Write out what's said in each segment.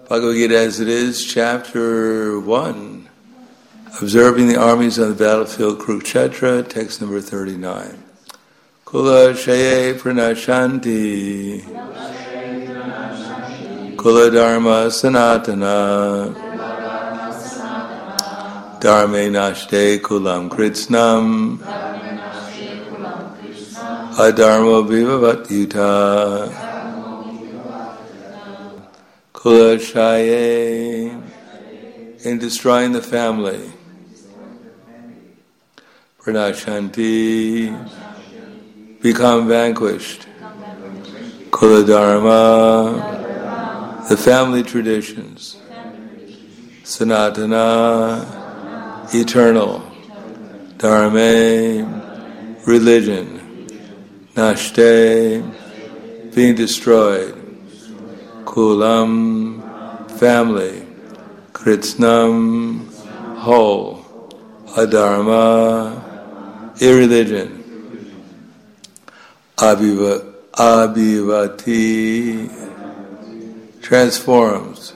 Bhagavad Gita as it is, chapter 1, observing the armies on the battlefield Kurukshetra, text number 39. Kula Shaye Pranashanti Kula Dharma Sanatana Dharme Nashte Kulam Kritsnam Adharma Vivavat Yuta Kula Shaye, in destroying the family. Pranashanti, become vanquished. Kula Dharma, the family traditions. Sanatana, eternal. Dharma, religion. Nashte, being destroyed. Kulam, family. Kritsnam, whole. Adharma, irreligion. Abhivati, transforms.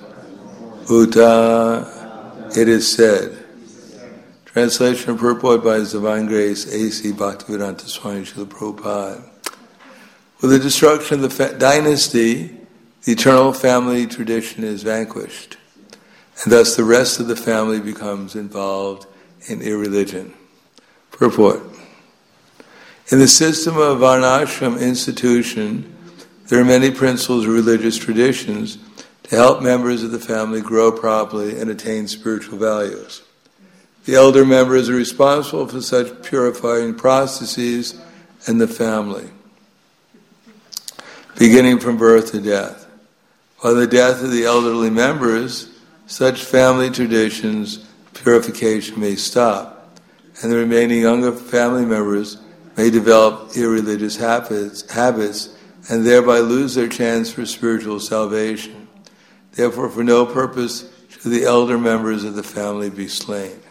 Uta, it is said. Translation and purport by His Divine Grace, A.C. Bhaktivedanta Swami Srila Prabhupada. With the destruction of the dynasty, the eternal family tradition is vanquished, and thus the rest of the family becomes involved in irreligion. Purport. In the system of Varnashram institution, there are many principles of religious traditions to help members of the family grow properly and attain spiritual values. The elder members are responsible for such purifying processes in the family, beginning from birth to death. By the death of the elderly members, such family traditions, purification may stop, and the remaining younger family members may develop irreligious habits and thereby lose their chance for spiritual salvation. Therefore, for no purpose should the elder members of the family be slain.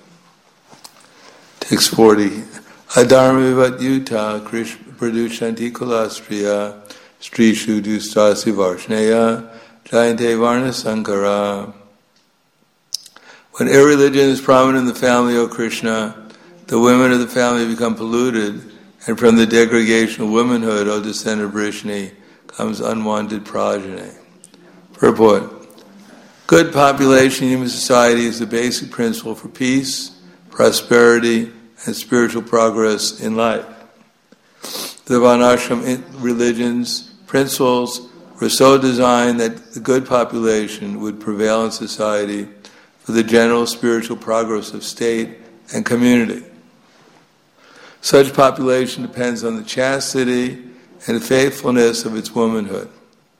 Text 40. Adharma vivat yuta pradushanti kulastriya strishu dustasi varshneya jayante varna sankara. When irreligion is prominent in the family, O Krishna, the women of the family become polluted, and from the degradation of womanhood, O descendant of Vrishni, comes unwanted progeny. Purport. Good population in human society is the basic principle for peace, prosperity, and spiritual progress in life. The Varnashram religion's principles were so designed that the good population would prevail in society for the general spiritual progress of state and community. Such population depends on the chastity and faithfulness of its womanhood.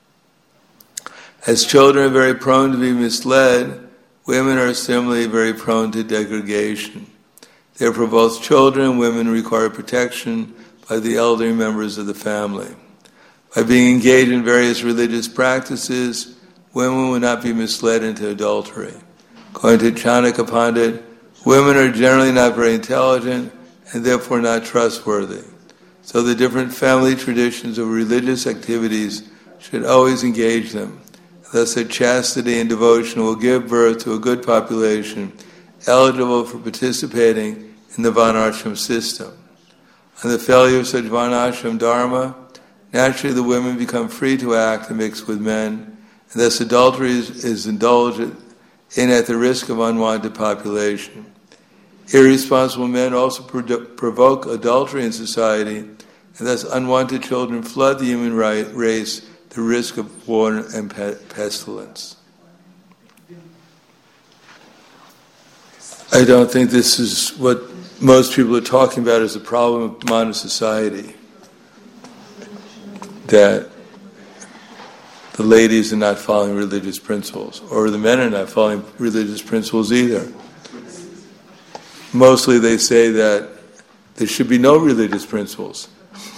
As children are very prone to be misled, women are similarly very prone to degradation. Therefore, both children and women require protection by the elderly members of the family. By being engaged in various religious practices, women will not be misled into adultery. According to Chanakya Pandit, women are generally not very intelligent and therefore not trustworthy. So the different family traditions of religious activities should always engage them. Thus their chastity and devotion will give birth to a good population eligible for participating in the Varnashram system. On the failure of such Varnashram dharma, naturally the women become free to act and mix with men, and thus adultery is indulged in at the risk of unwanted population. Irresponsible men also provoke adultery in society, and thus unwanted children flood the human race, the risk of war and pestilence. I don't think this is what most people are talking about as a problem of modern society, that the ladies are not following religious principles, or the men are not following religious principles either. Mostly they say that there should be no religious principles.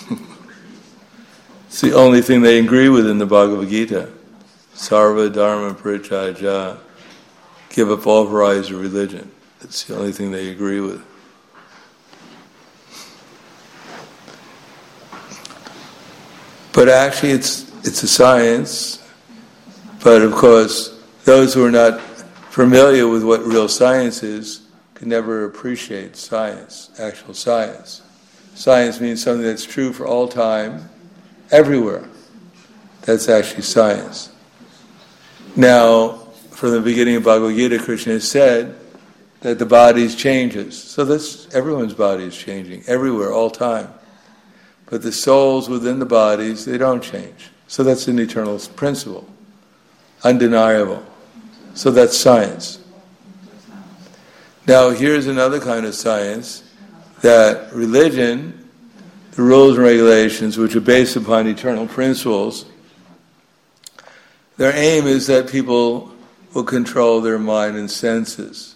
It's the only thing they agree with in the Bhagavad Gita. Sarva Dharma Parityajya, give up all varieties of religion. It's the only thing they agree with. But actually it's a science, but of course those who are not familiar with what real science is can never appreciate science, actual science. Science means something that's true for all time, everywhere. That's actually science. Now, from the beginning of Bhagavad Gita, Krishna has said that the body changes. So everyone's body is changing, everywhere, all time. But the souls within the bodies, they don't change. So that's an eternal principle, undeniable. So that's science. Now here's another kind of science, that religion, the rules and regulations which are based upon eternal principles, their aim is that people will control their mind and senses.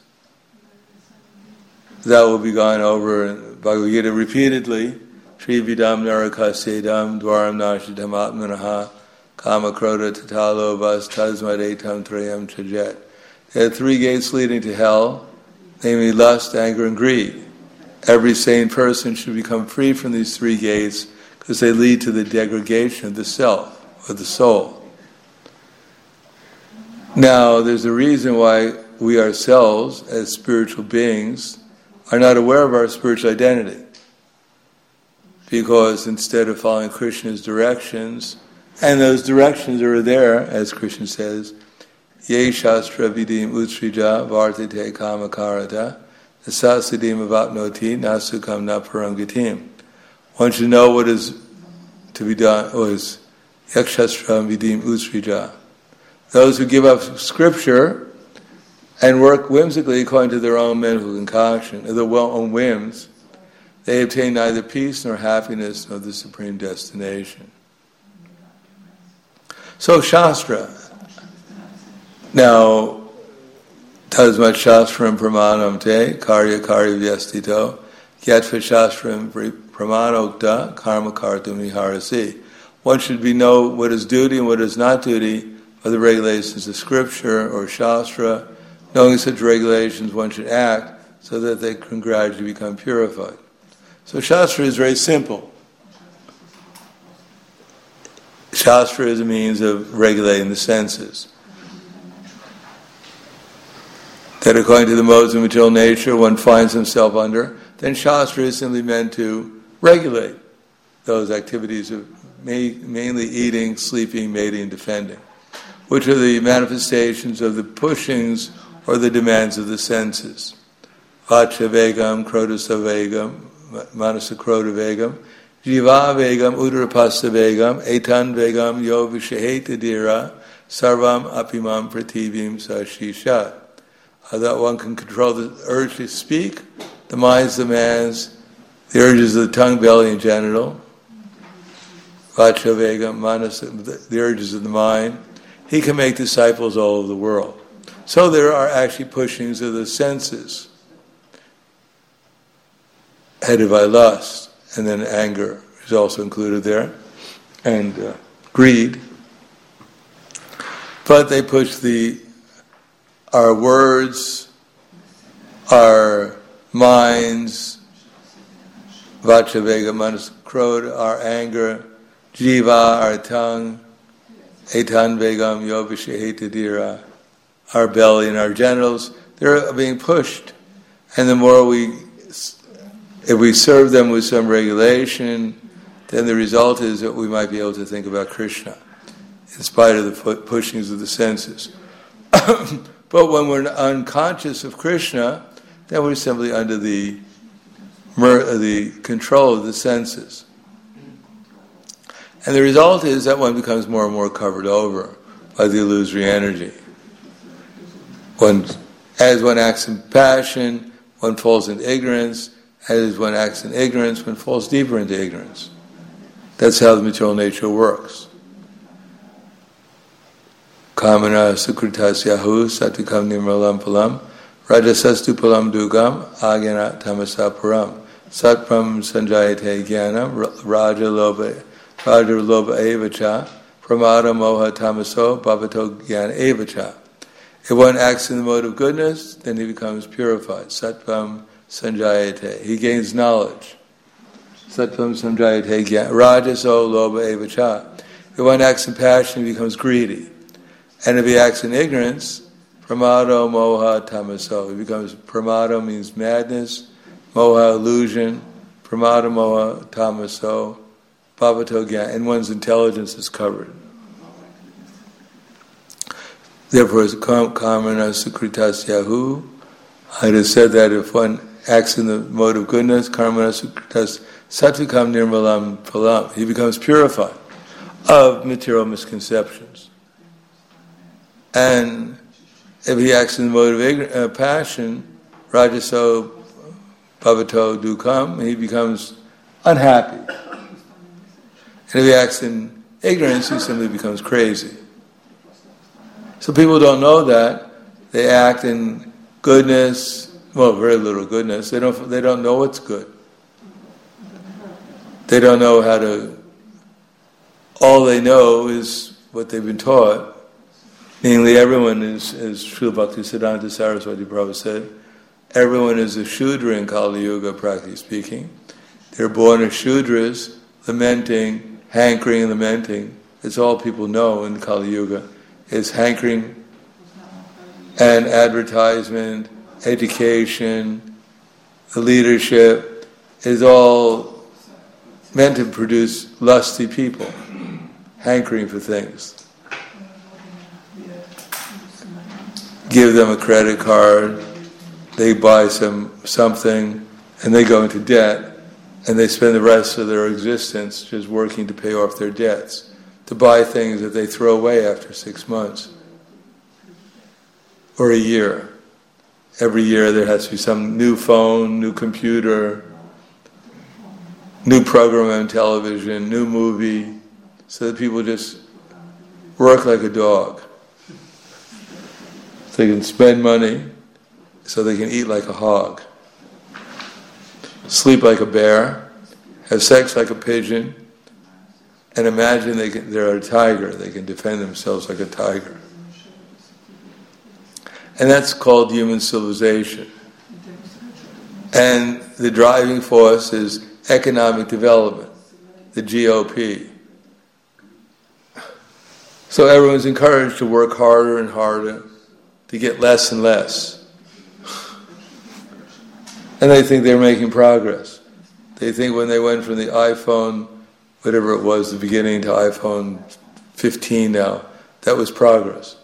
That will be gone over in Bhagavad Gita repeatedly. Tri vidam narakasedam dwaram nashidam atmanaha kama krodha tatalo vas tasmad etam trayam chajet. There are 3 gates leading to hell, namely lust, anger, and greed. Every sane person should become free from these 3 gates because they lead to the degradation of the self, or the soul. Now, there's a reason why we ourselves, as spiritual beings, are not aware of our spiritual identity. Because instead of following Krishna's directions, and those directions are there, as Krishna says, Ye shastra vidim utsrija vartate kamakarata nasasidim avapnoti nasukam na parangatim. One should know what is to be done, was yakshastra vidim utsrija. Those who give up scripture and work whimsically according to their own mental concoction, their own whims, they obtain neither peace nor happiness nor the supreme destination. So Shastra. Now, Tasmat Shastram Pramanam Te, Karya Karya Vyastito, Yatva Shastram Pramanokta, Karma Kartum Viharasi. One should know what is duty and what is not duty by the regulations of Scripture or Shastra. Knowing such regulations, one should act so that they can gradually become purified. So Shastra is very simple. Shastra is a means of regulating the senses. That according to the modes of material nature one finds himself under, then Shastra is simply meant to regulate those activities of mainly eating, sleeping, mating, defending, which are the manifestations of the pushings or the demands of the senses. Vacha vegam, krodasa vegam, manasa kroda vegam, jiva vegam, udarapasa vegam, etan vegam, yo vishaheta dira, sarvam apimam prativim sashishat. That one can control the urge to speak, the mind's demands, the urges of the tongue, belly, and genital. Vacha vegam, manasa, the urges of the mind. He can make disciples all over the world. So there are actually pushings of the senses, headed by lust, and then anger is also included there, and greed. But they push our words, our minds, vacha vega manas krodha, our anger, jiva, our tongue, etan vegam yovishaheta dira, our belly and our genitals, they're being pushed. And the more if we serve them with some regulation, then the result is that we might be able to think about Krishna, in spite of the pushings of the senses. But when we're unconscious of Krishna, then we're simply under the control of the senses. And the result is that one becomes more and more covered over by the illusory energy. As one acts in passion, one falls into ignorance. As one acts in ignorance, one falls deeper into ignorance. That's how the material nature works. Kamana sukritasyahu satikam nirmalam palam rajasastu palam dugam agena tamasa param satpram sanjayate jnanam raja loba evacha pramada moha tamaso bhavato jnana evacha. If one acts in the mode of goodness, then he becomes purified. Satpam sanjayate. He gains knowledge. Satpam sanjayate jnana rajaso loba evacha. If one acts in passion, he becomes greedy. And if he acts in ignorance, pramado moha tamaso. He becomes, pramado means madness, moha illusion, pramada moha tamaso, bhavato gyan, and one's intelligence is covered. Therefore, it's kamana sukritas yahu. It is said that if one acts in the mode of goodness, karmana sukritas satukam nirmalam phalam, he becomes purified of material misconceptions. And if he acts in the mode of passion, rajaso bhavato dukam, he becomes unhappy. And if he acts in ignorance, he simply becomes crazy. So people don't know that. They act in goodness, well, very little goodness. They don't know what's good. They don't know how to. All they know is what they've been taught. Namely, everyone is, as Srila Bhaktisiddhanta Saraswati Prabhupada said, everyone is a Shudra in Kali Yuga, practically speaking. They're born as Shudras, lamenting, hankering and lamenting. It's all people know in Kali Yuga. It's hankering and advertisement, education, the leadership is all meant to produce lusty people, hankering for things. Give them a credit card, they buy something, and they go into debt, and they spend the rest of their existence just working to pay off their debts, to buy things that they throw away after 6 months or a year. Every year there has to be some new phone, new computer, new program on television, new movie, so that people just work like a dog. They can spend money so they can eat like a hog, sleep like a bear, have sex like a pigeon, and imagine they're a tiger. They can defend themselves like a tiger. And that's called human civilization. And the driving force is economic development, the GOP. So everyone's encouraged to work harder and harder, to get less and less. And they think they're making progress. They think when they went from the iPhone, whatever it was, the beginning, to iPhone 15 now, that was progress.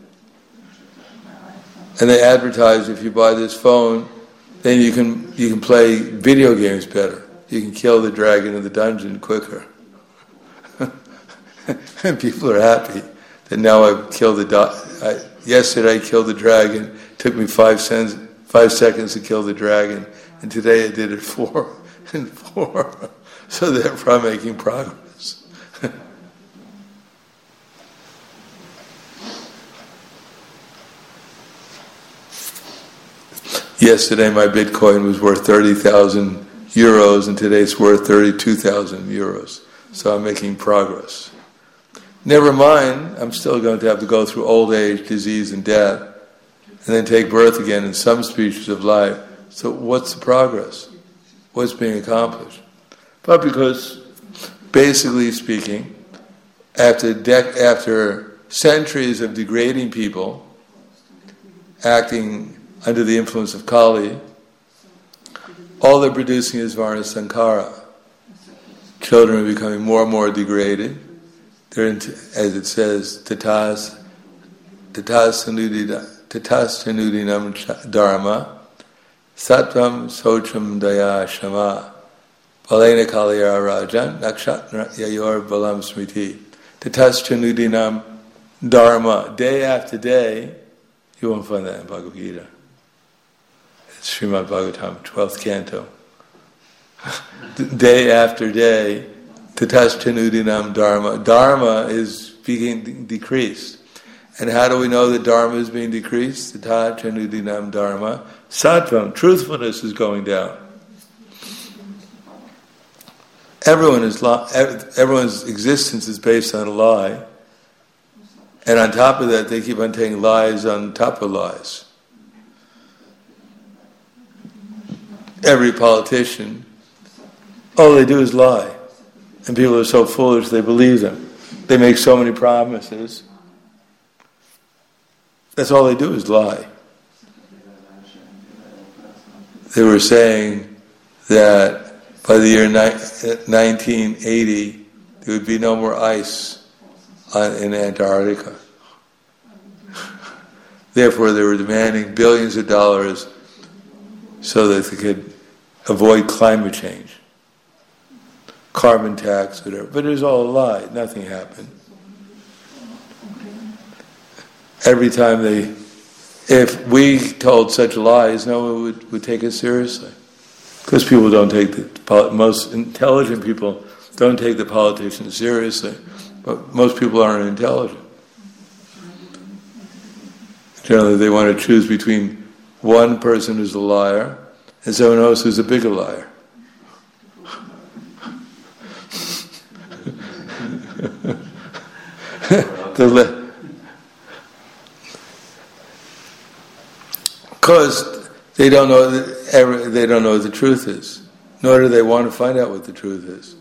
And they advertise, if you buy this phone, then you can play video games better. You can kill the dragon in the dungeon quicker. And people are happy that now I've killed yesterday I killed the dragon. It took me 5 seconds to kill the dragon, and today I did it 4 and 4. So therefore I'm making progress. Yesterday my Bitcoin was worth 30,000 euros, and today it's worth 32,000 euros. So I'm making progress. Never mind, I'm still going to have to go through old age, disease, and death, and then take birth again in some species of life. So what's the progress? What's being accomplished? But because, basically speaking, after centuries of degrading people, acting under the influence of Kali, all they're producing is Varna Sankara. Children are becoming more and more degraded. They're into, as it says, tatas tanudinam dharma, sattvam socham daya shama, palena kalya rajan, nakshat yayor balam smriti. Tatas tanudinam dharma. Day after day, you won't find that in Bhagavad Gita. It's Srimad Bhagavatam, 12th canto. Day after day, tatas tanudinam dharma. Dharma is being decreased. And how do we know that dharma is being decreased? Tatas tanudinam dharma. Sattvam, truthfulness is going down. Everyone's existence is based on a lie. And on top of that, they keep on taking lies on top of lies. Every politician, all they do is lie. And people are so foolish they believe them. They make so many promises. That's all they do is lie. They were saying that by the year 1980, there would be no more ice in Antarctica. Therefore, they were demanding billions of dollars so that they could avoid climate change. Carbon tax, whatever. But it was all a lie. Nothing happened. Every time if we told such lies, no one would take us seriously. Because people don't take most intelligent people don't take the politicians seriously. But most people aren't intelligent. Generally, they want to choose between one person who's a liar and someone else who's a bigger liar. Because they don't know what the truth is, nor do they want to find out what the truth is.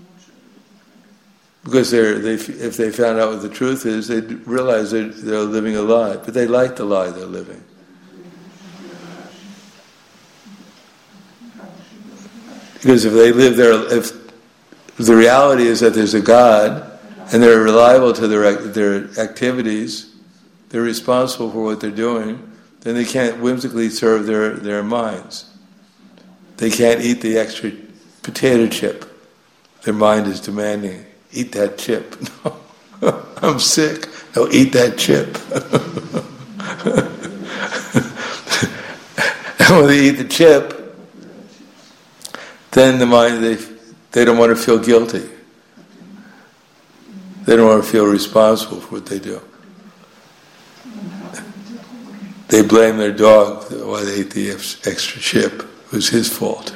Because if they found out what the truth is, they'd realize they're living a lie. But they like the lie they're living. Because if the reality is that there's a God, and they're reliable to their activities, they're responsible for what they're doing, then they can't whimsically serve their minds. They can't eat the extra potato chip. Their mind is demanding, eat that chip. No, I'm sick. No, eat that chip. And when they eat the chip, then the mind, they don't want to feel guilty. They don't want to feel responsible for what they do. They blame their dog why they ate the extra chip. It was his fault.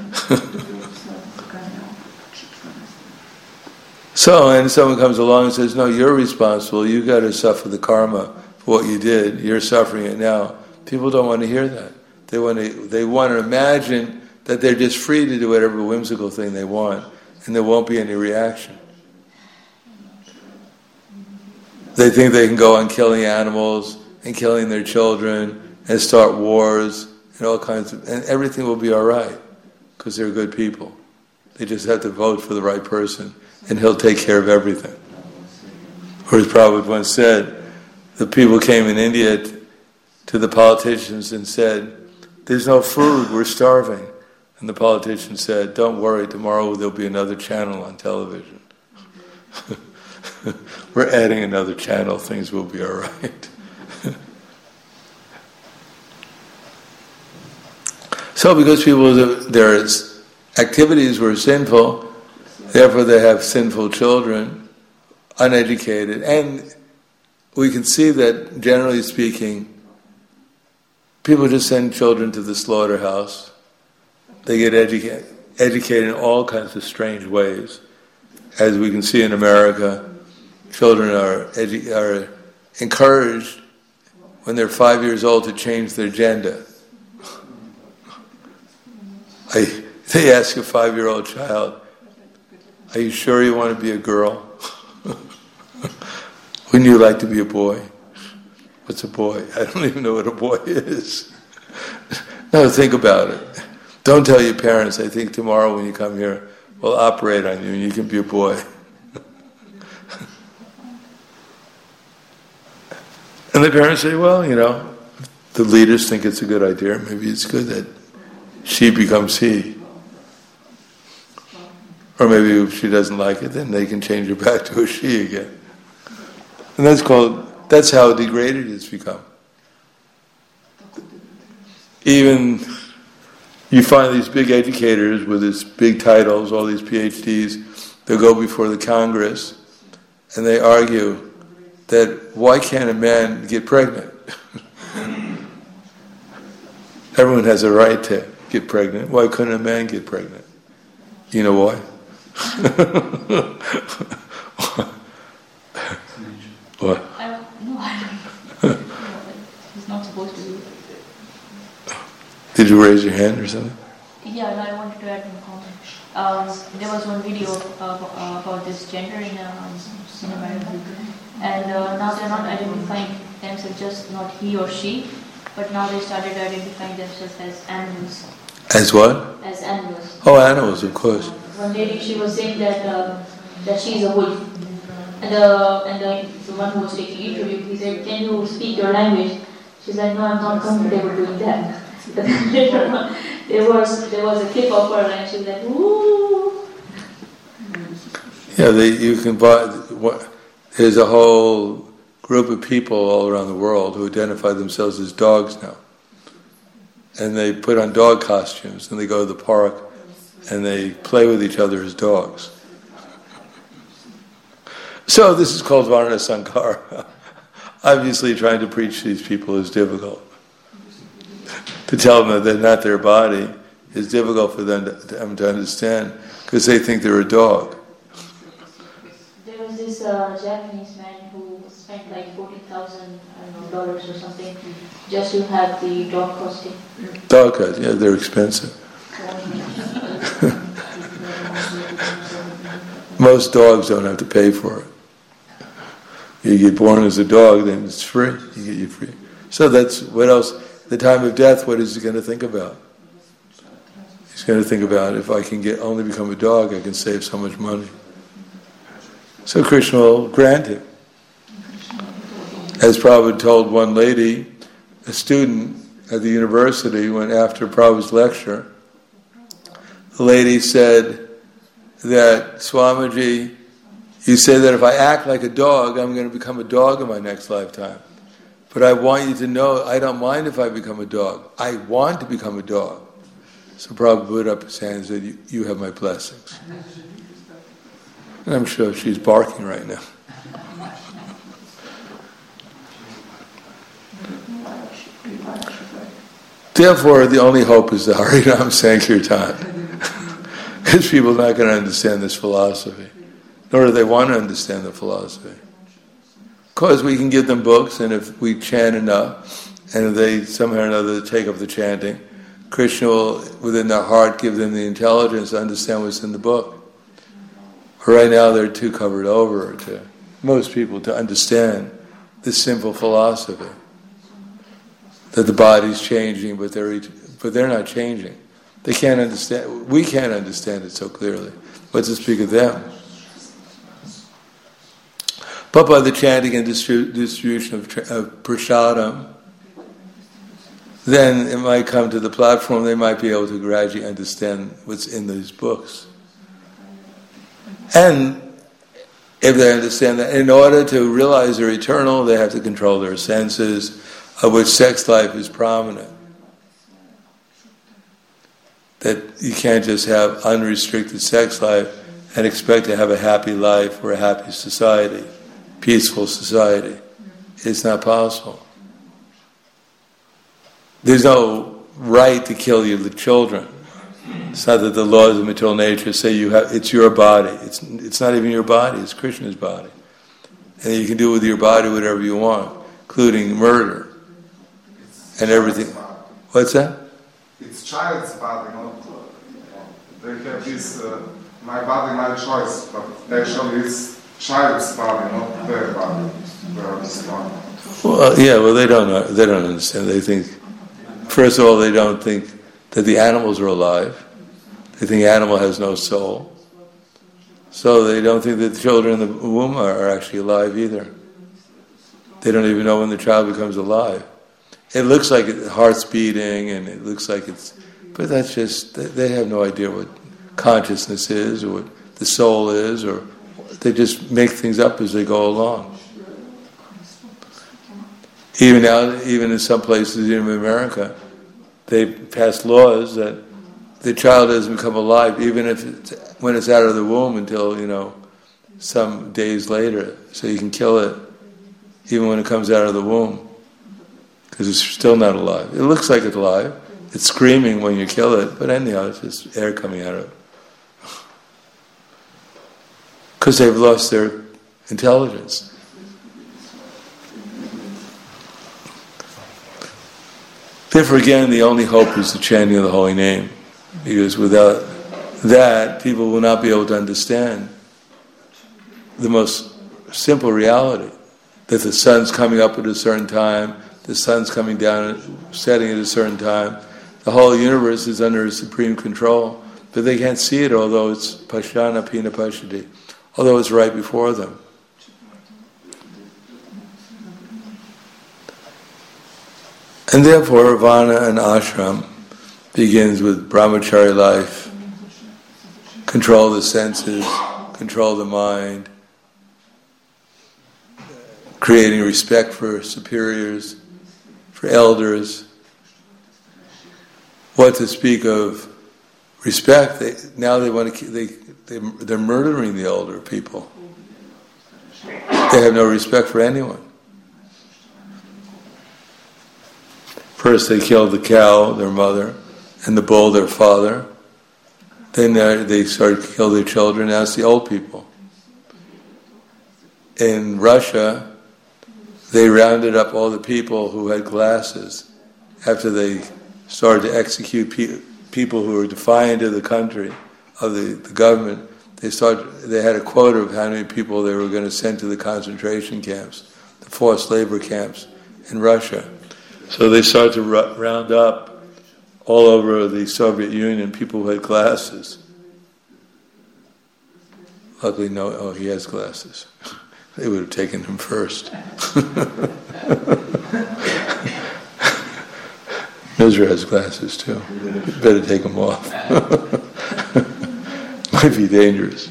So, and someone comes along and says, no, you're responsible. You've got to suffer the karma for what you did. You're suffering it now. People don't want to hear that. They want to imagine that they're just free to do whatever whimsical thing they want, and there won't be any reaction. They think they can go on killing animals and killing their children and start wars and all kinds of, and everything will be all right because they're good people. They just have to vote for the right person and he'll take care of everything. Or as Prabhupada once said, the people came in India to the politicians and said, there's no food, we're starving. And the politician said, don't worry, tomorrow there'll be another channel on television. We're adding another channel, things will be all right. So because their activities were sinful, therefore they have sinful children, uneducated, and we can see that, generally speaking, people just send children to the slaughterhouse. They get educated in all kinds of strange ways. As we can see in America, children are encouraged when they're 5 years old to change their gender. They ask a 5-year-old child, are you sure you want to be a girl? Wouldn't you like to be a boy? What's a boy? I don't even know what a boy is. No, think about it. Don't tell your parents, I think tomorrow when you come here, we'll operate on you and you can be a boy. And the parents say, well, the leaders think it's a good idea. Maybe it's good that she becomes he. Or maybe if she doesn't like it, then they can change her back to a she again. And that's how degraded it's become. Even you find these big educators with these big titles, all these PhDs, they'll go before the Congress and they argue that why can't a man get pregnant? Everyone has a right to get pregnant. Why couldn't a man get pregnant? You know why? What? I don't know. He's not supposed to do it. Did you raise your hand or something? Yeah, no, I wanted to add one comment. There was one video about this gender in America, and now they're not identifying themselves just not he or she, but now they started identifying themselves as animals. As what? As animals. Oh, animals, of course. One lady, she was saying that she is a wolf, and the one who was taking interview, he said, "Can you speak your language?" She said, "No, I'm not comfortable doing that." But then later on, there was a clip of her, and she was like, "Woo!" Yeah, you can buy. There's a whole group of people all around the world who identify themselves as dogs now, and they put on dog costumes and they go to the park and they play with each other as dogs. So this is called Varna Sankara. Obviously, trying to preach to these people is difficult. To tell them that they're not their body is difficult for them to understand because they think they're a dog. There was this Japanese man who spent like $40,000 or something just to have the dog costume. Dog costume, yeah, they're expensive. Most dogs don't have to pay for it. You get born as a dog, then it's free. You get free. So that's what else? The time of death. What is he going to think about? He's going to think about, if I can only become a dog, I can save so much money. So Krishna will grant him. As Prabhupada told one lady, a student at the university, when after Prabhupada's lecture, the lady said that, "Swamiji, you say that if I act like a dog, I'm going to become a dog in my next lifetime. But I want you to know, I don't mind if I become a dog. I want to become a dog." So Prabhupada put up his hand and said, you have my blessings. And I'm sure she's barking right now. Therefore, the only hope is the Harinam Sankirtan. Because people are not going to understand this philosophy. Nor do they want to understand the philosophy. Of course, we can give them books, and if we chant enough, and if they somehow or another take up the chanting, Krishna will, within their heart, give them the intelligence to understand what's in the book. But right now, they're too covered over to most people to understand this simple philosophy that the body's changing, but they're not changing. They can't understand. We can't understand it so clearly. Let's just speak of them. But by the chanting and distribution of prasadam, then it might come to the platform, they might be able to gradually understand what's in these books. And if they understand that in order to realize they're eternal, they have to control their senses, of which sex life is prominent. That you can't just have unrestricted sex life and expect to have a happy life or a happy society, peaceful society. It's not possible. There's no right to kill the children. It's not that the laws of material nature say it's your body. It's not even your body, it's Krishna's body. And you can do with your body whatever you want, including murder and everything. What's that? It's child's body, not. They have this, my body, my choice, but actually it's child's body, not their body. Well, they don't understand. They think, first of all, they don't think that the animals are alive. They think the animal has no soul. So they don't think that the children in the womb are actually alive either. They don't even know when the child becomes alive. It looks like the heart's beating, and it looks like but that's just, they have no idea what consciousness is, or what the soul is, or they just make things up as they go along. Even in some places, even in America, they pass laws that the child doesn't become alive, even when it's out of the womb until, some days later. So you can kill it, even when it comes out of the womb, because it's still not alive. It looks like it's alive. It's screaming when you kill it, but anyhow, it's just air coming out of it. Because they've lost their intelligence. Therefore, again, the only hope is the chanting of the holy name. Because without that, people will not be able to understand the most simple reality. that the sun's coming up at a certain time, the sun's coming down, setting at a certain time. The whole universe is under supreme control, but they can't see it, although it's pashyana pina pashyati, although it's right before them. And therefore, Varna and ashram begins with brahmachari life, control the senses, control the mind, creating respect for superiors, for elders. What to speak of respect? They're murdering the older people. They have no respect for anyone. First they killed the cow, their mother, and the bull, their father. Then they started to kill their children. Now it's the old people. In Russia, they rounded up all the people who had glasses after they started to execute people who were defiant of the country, of the government. They had a quota of how many people they were going to send to the concentration camps, the forced labor camps in Russia. So they started to round up all over the Soviet Union people who had glasses. Luckily, he has glasses. They would have taken him first. Mizra has glasses too. You'd better take them off. Might be dangerous.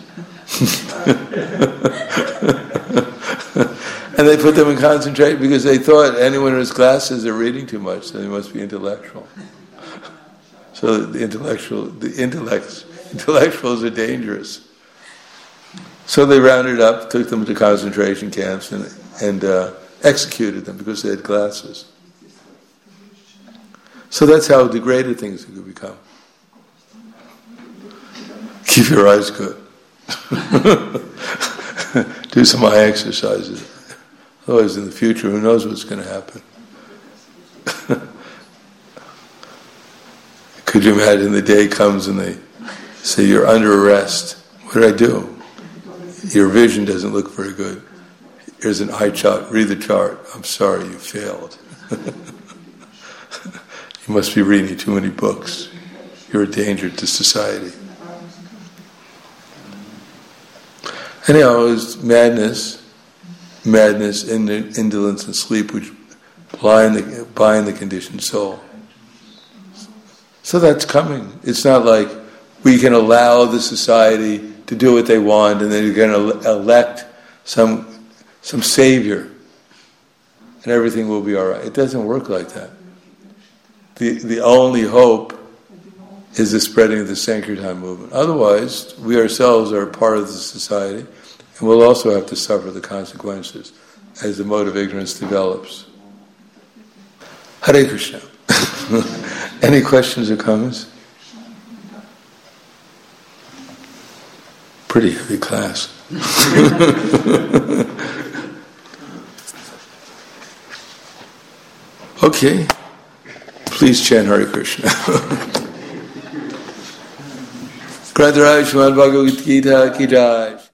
And they put them in concentration because they thought anyone who has glasses are reading too much, so they must be intellectual. So the intellectuals are dangerous. So they rounded up, took them to concentration camps, and executed them because they had glasses. So that's how degraded things could become. Keep your eyes good. Do some eye exercises. Otherwise, in the future, who knows what's going to happen? Could you imagine the day comes and they say, you're under arrest. What did I do? Your vision doesn't look very good. Here's an eye chart. Read the chart. I'm sorry, you failed. You must be reading too many books. You're a danger to society. Anyhow, it was madness, indolence, and sleep which bind the conditioned soul. So that's coming. It's not like we can allow the society to do what they want and then you're going to elect some savior and everything will be all right. It doesn't work like that. The only hope is the spreading of the Sankirtan movement. Otherwise, we ourselves are part of the society and we'll also have to suffer the consequences as the mode of ignorance develops. Hare Krishna. Any questions or comments? Pretty heavy class. Okay. Please chant Hare Krishna. Grantaraj Srimad Bhagavad Gita Ki Jai.